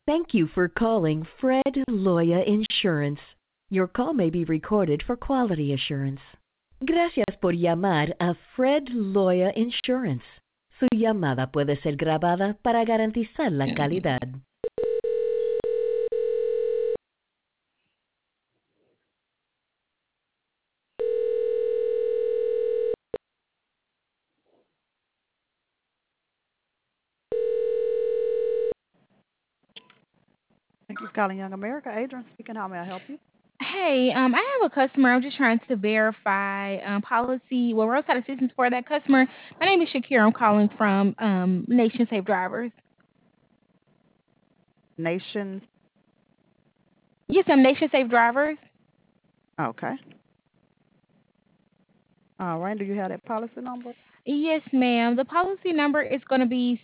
Thank you for calling Fred Loya Insurance. Your call may be recorded for quality assurance. Gracias por llamar a Fred Loya Insurance. Su llamada puede ser grabada para garantizar la calidad. Thank you for calling Young America. Adrian speaking. How may I help you? Hey, I have a customer. I'm just trying to verify policy. Well, roadside assistance for that customer. My name is Shakira. I'm calling from Nation Safe Drivers. Nation. Yes, I'm Nation Safe Drivers. Okay. All right. Do you have that policy number? Yes, ma'am. The policy number is going to be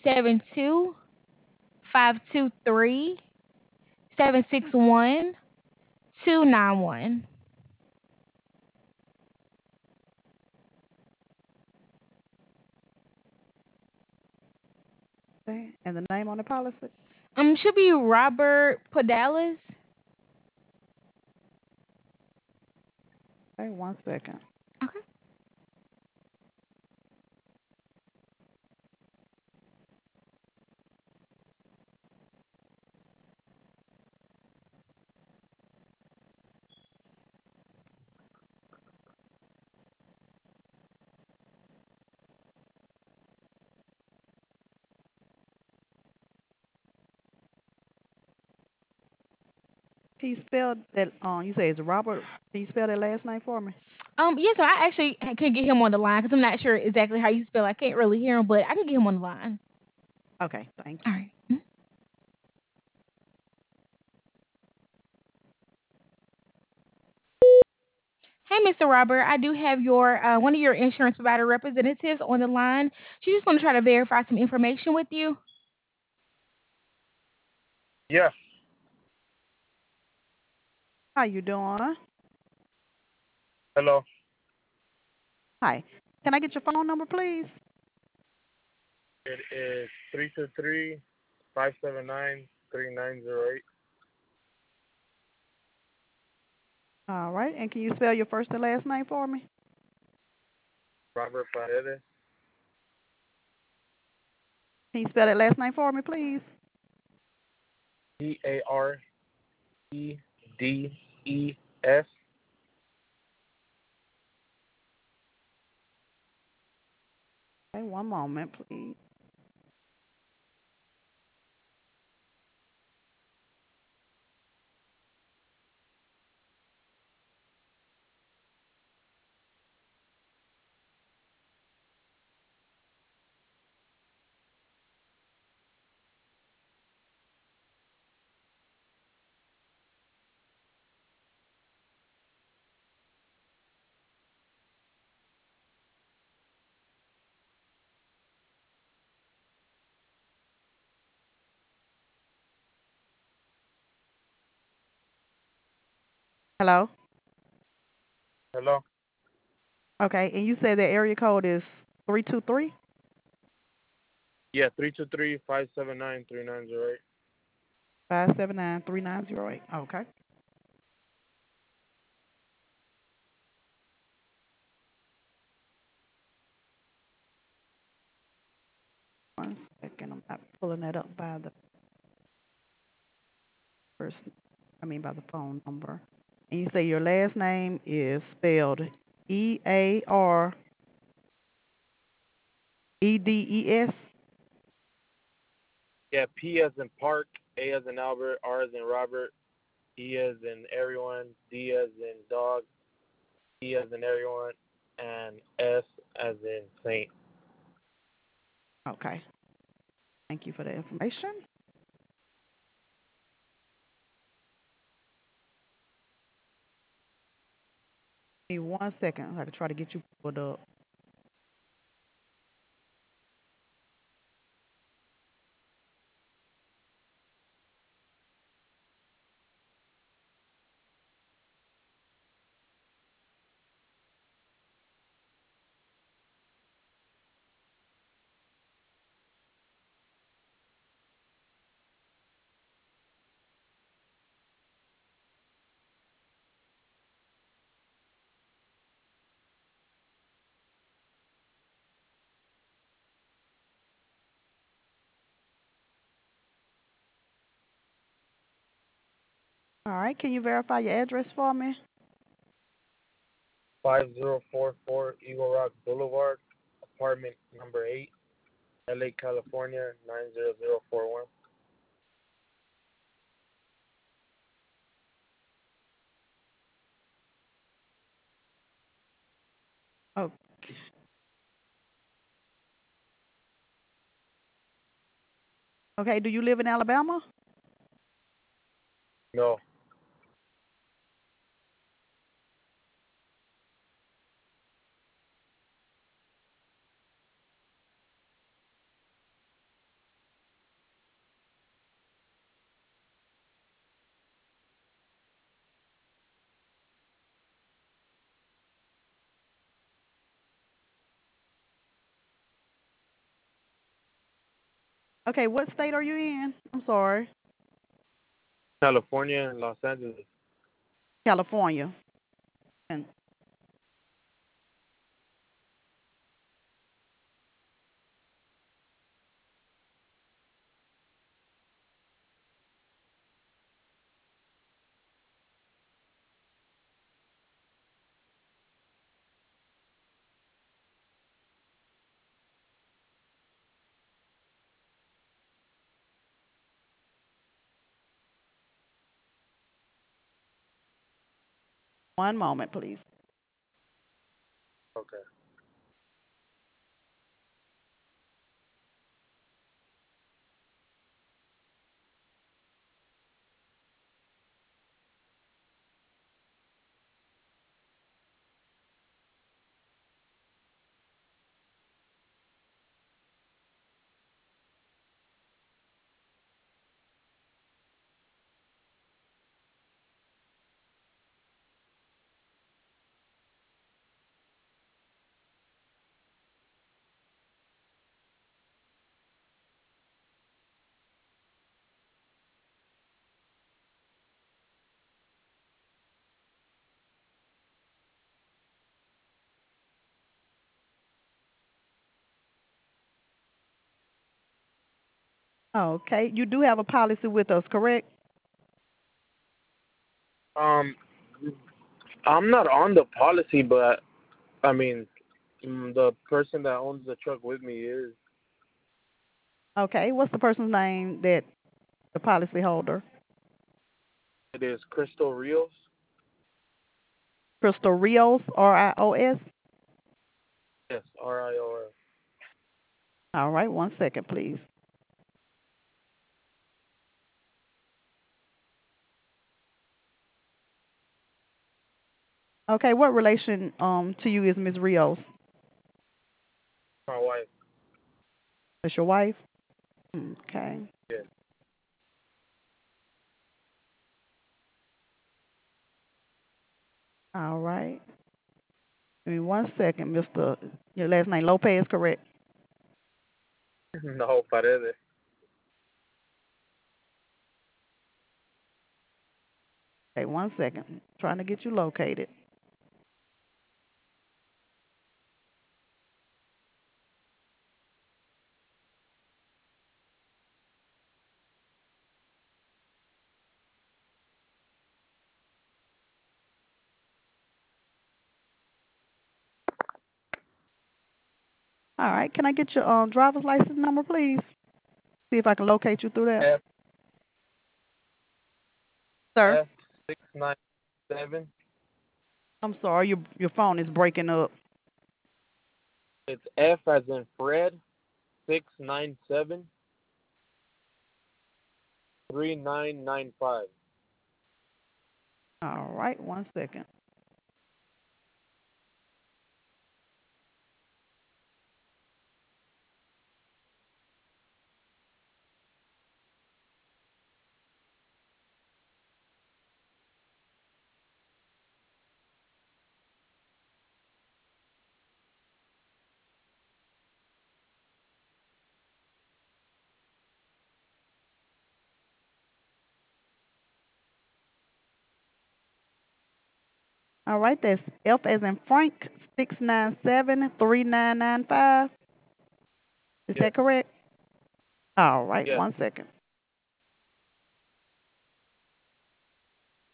72523 761 291. Okay. And the name on the policy? Should be Robert Podales. Okay. 1 second. Okay. Can you spell that? You say it's Robert. Can you spell that last name for me? Yes, so I actually can get him on the line because I'm not sure exactly how you spell. I can't really hear him, but I can get him on the line. Okay. Thank All you. right. Hey, Mr. Robert, I do have your one of your insurance provider representatives on the line. She's just going to try to verify some information with you. Yeah. How you doing? Hello. Hi. Can I get your phone number, please? It is 323-579-3908. All right. And can you spell your first and last name for me? Robert Paredes. Can you spell that last name for me, please? Paredes. Okay. One moment, please. Hello. Hello. Okay. And you said the area code is 323. Yeah, 323-579-3908. 579-3908. Okay. 1 second. I'm not pulling that up by the person. By the phone number. And you say your last name is spelled Earedes. Yeah, P as in Park, A as in Albert, R as in Robert, E as in everyone, D as in dog, E as in everyone, and S as in Saint. Okay. Thank you for the information. Give me 1 second. I have to try to get you pulled up. All right. Can you verify your address for me? 5044 Eagle Rock Boulevard, apartment number 8, LA, California 90041. Oh, okay. Do you live in Alabama? No. Okay. What state are you in? I'm sorry. California and Los Angeles. California. And 1 moment, please. Okay. Okay. You do have a policy with us, correct? Um, I'm not on the policy, but I mean, the person that owns the truck with me is. Okay. What's the person's name that the policy holder? It is Crystal Rios. Crystal Rios, Rios. Yes, RIOS. All right. 1 second, please. Okay. What relation to you is Ms. Rios? My wife. That's your wife? Okay. Yes. All right. Give me 1 second, Mr. Your last name Lopez, correct? No, Paredes. Okay, 1 second. Trying to get you located. All right. Can I get your driver's license number, please? See if I can locate you through that. F Sir, F697. I'm sorry. Your phone is breaking up. It's F as in Fred. 697 3995. All right. 1 second. All right. That's F as in Frank. 697 3995. Is Yes. that correct? All right. Yes. 1 second.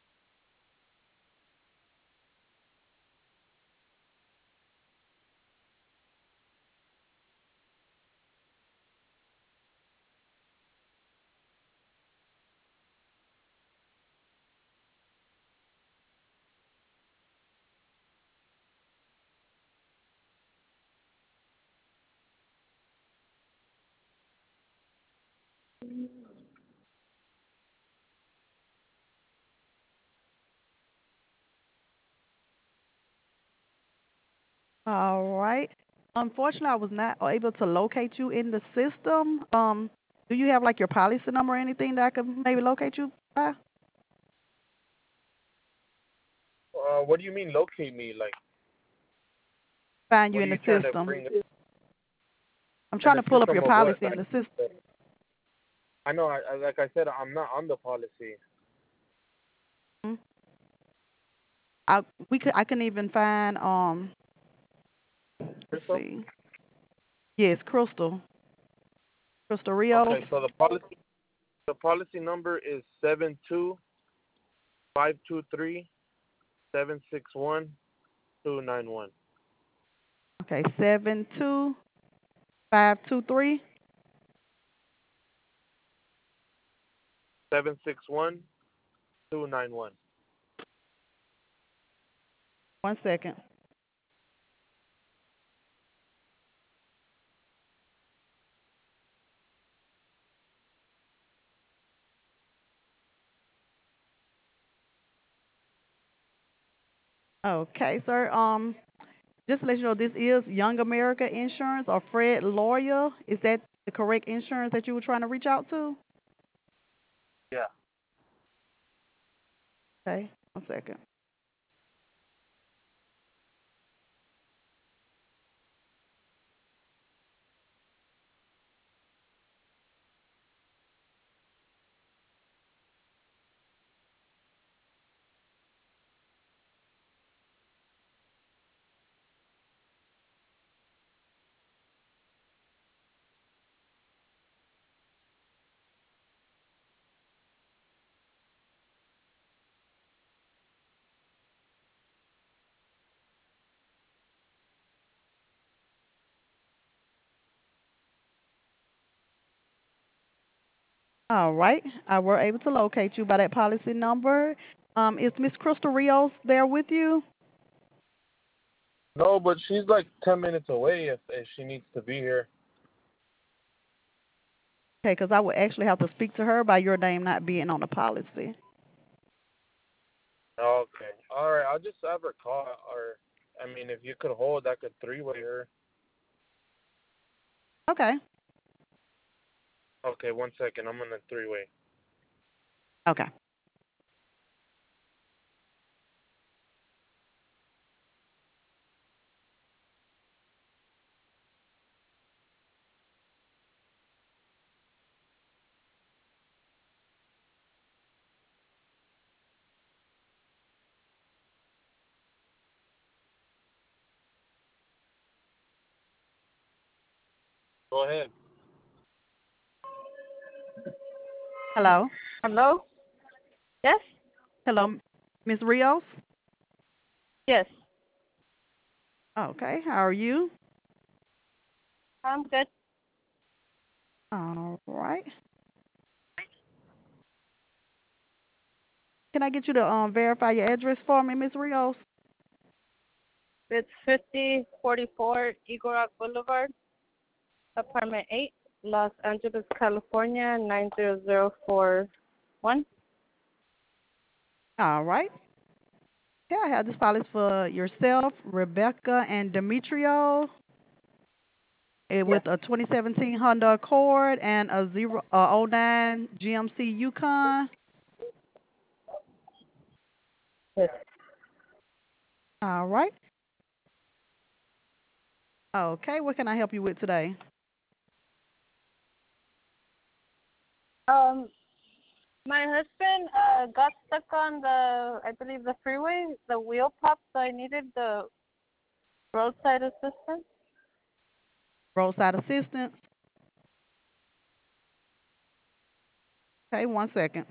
All right. Unfortunately, I was not able to locate you in the system. Do you have like your policy number or anything that I could maybe locate you by? What do you mean locate me? Like, Find you what in are the you trying to system. bring I'm in trying the to pull up system your of what? policy in the system. I know. Like I said, I'm not on the policy. I couldn't even find let's Crystal? see. Yes, Crystal Rios. Okay, so the policy number is 72523761291. Okay, 72523. 761291. 1 second. Okay, sir. Just to let you know, this is Young America Insurance or Fred Lawyer. Is that the correct insurance that you were trying to reach out to? Yeah. Okay, 1 second. All right, I were able to locate you by that policy number. Is Miss Crystal Rios there with you? No, but she's like 10 minutes away if she needs to be here. Okay, because I would actually have to speak to her by your name not being on the policy. Okay. All right. I'll just have her call, or I mean, if you could hold, I could three-way her. Okay. Okay, 1 second. I'm on a three-way. Okay. Go ahead. Hello. Hello? Yes? Hello, Miss Rios. Yes. Okay. How are you? I'm good. All right. Can I get you to verify your address for me, Miss Rios? It's 5044 Eagle Rock Boulevard, apartment 8, Los Angeles, California, 90041. All right. Yeah, I have this policy for yourself, Rebecca, and Demetrio, Yes. with a 2017 Honda Accord and a 09 GMC Yukon. Yes. All right. Okay, what can I help you with today? My husband got stuck on I believe the freeway. The wheel popped, so I needed the roadside assistance. Roadside assistance. Okay, 1 second.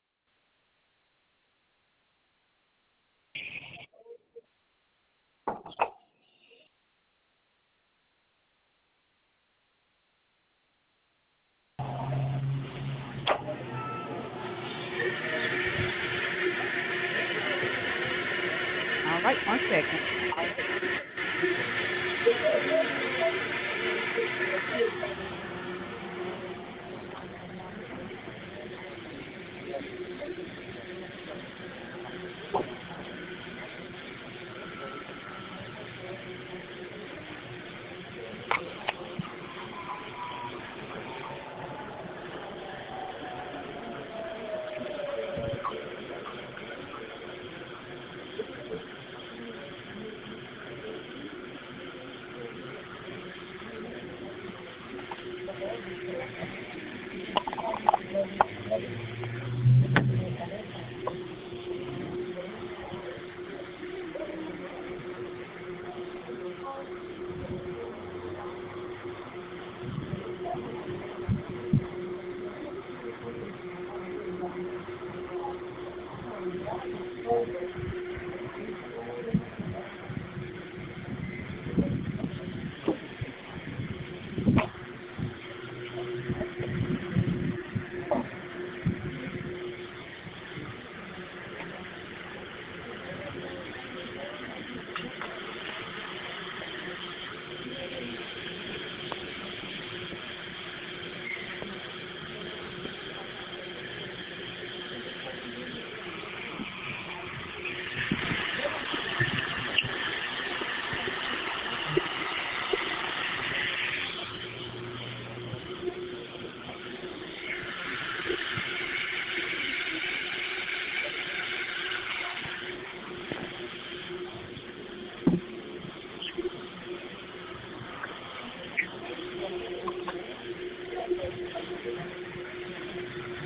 All right, 1 second.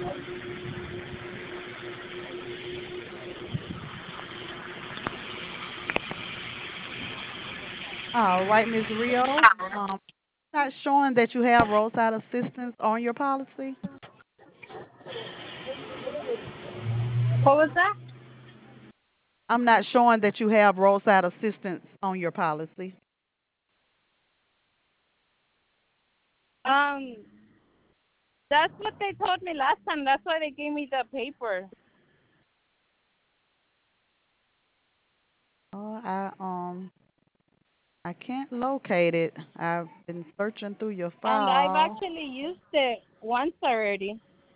All right, Ms. Rios. Not showing that you have roadside assistance on your policy. What was that? I'm not showing that you have roadside assistance on your policy. Um, that's what they told me last time. That's why they gave me the paper. Oh, I can't locate it. I've been searching through your And I've file. actually used it once already.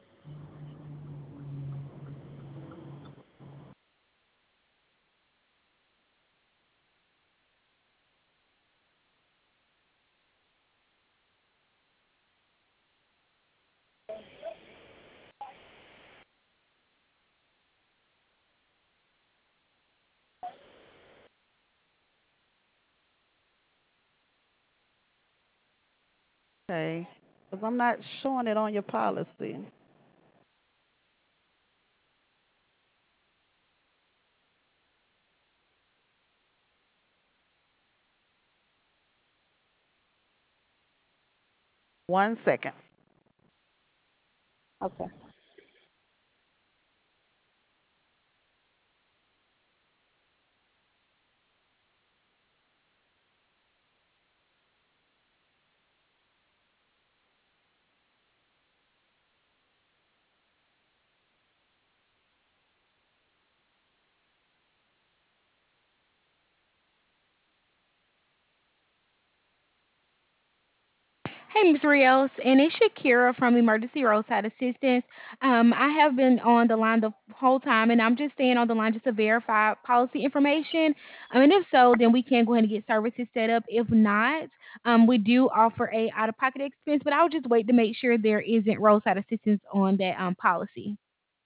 Okay, because I'm not showing it on your policy. One second. Okay. Hey, Ms. Rios, and it's Shakira from Emergency Roadside Assistance. I have been on the line the whole time, and I'm just staying on the line just to verify policy information. And if so, then we can go ahead and get services set up. If not, we do offer a out-of-pocket expense, but I'll just wait to make sure there isn't roadside assistance on that policy.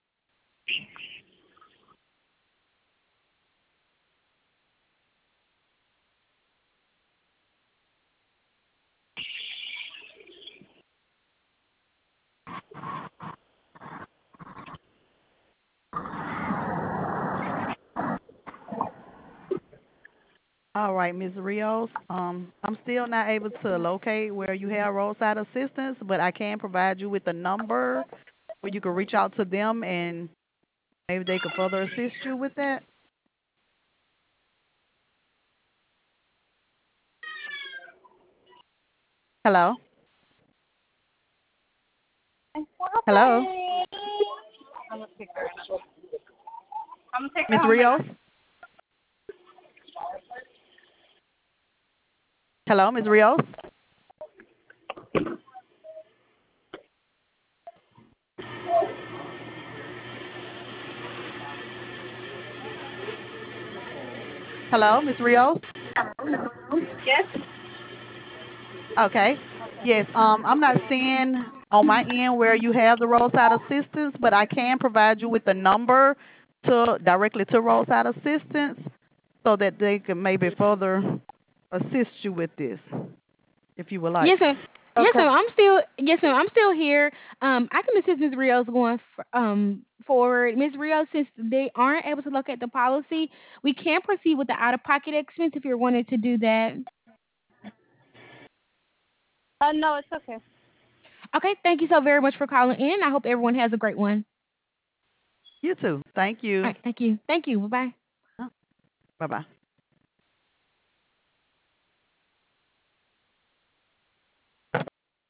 All right, Ms. Rios. I'm still not able to locate where you have roadside assistance, but I can provide you with a number where you can reach out to them and maybe they could further assist you with that. Hello? Hello? I'm gonna take her. I'm gonna take her Ms. home right Rios? now. Hello, Ms. Rios? Hello, Ms. Rios? Yes. Okay. Yes, I'm not seeing on my end where you have the roadside assistance, but I can provide you with the number to directly to roadside assistance so that they can maybe further assist you with this if you would like. Yes, sir. Yes, sir. Okay. I'm still here. I can assist Ms. Rios going forward. Ms. Rios, since they aren't able to look at the policy, we can proceed with the out-of-pocket expense if you're wanting to do that. No, it's okay. Okay, thank you so very much for calling in. I hope everyone has a great one. You too. Thank All you. right, thank you. Thank you. Bye bye. Bye bye.